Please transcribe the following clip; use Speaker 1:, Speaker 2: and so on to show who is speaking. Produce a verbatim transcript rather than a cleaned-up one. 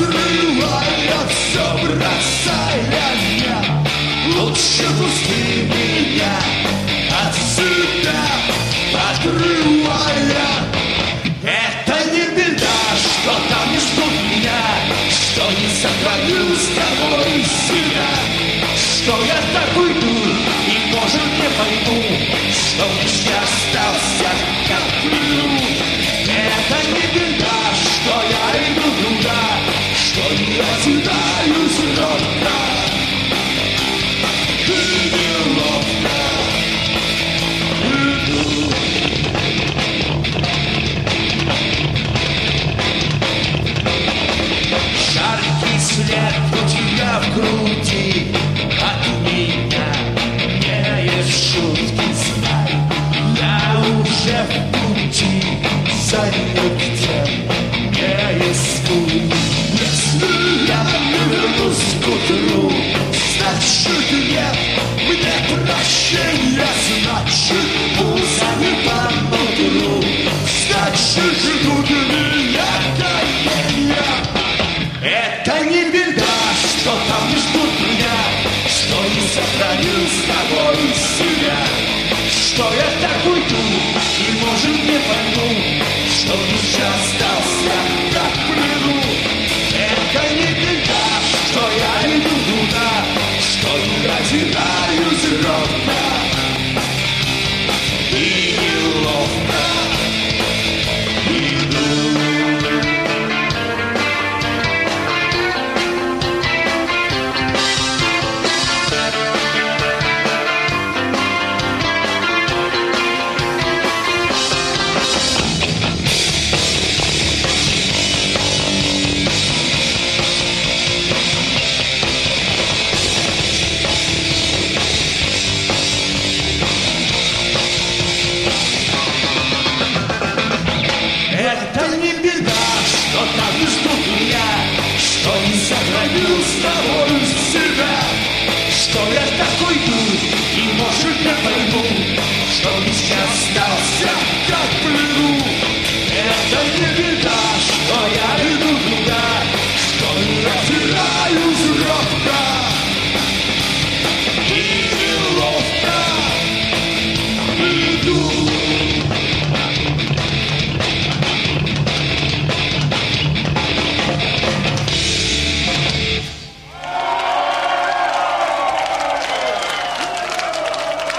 Speaker 1: Отрывая все, бросая меня, лучше пусти меня отсюда. Отрывая, это не беда, что там не ждут меня, что не сохранил с тобой себя, что я так уйду и, может, не пойму, что лишь я остался как плену. Это не беда, что я иду туда, что не ожидаю срока. И неловко иду. Жаркий след у тебя в груди, от меня не есть шутки, знай, я уже в пути, за нигде не искуй. Если я не вернусь к утру, значит нет мне прощения, значит муза не по мудру, значит ждут меня таения. Это не беда, что там не ждут меня, что не сохранил с тобой себя, что я так уйду и, может, не пойму, что лишь остался как в плену. Это не беда, что я иду туда, что не озираюсь ровно и неловко иду. Это не беда, что там не ждут меня, что не сохранил с тобой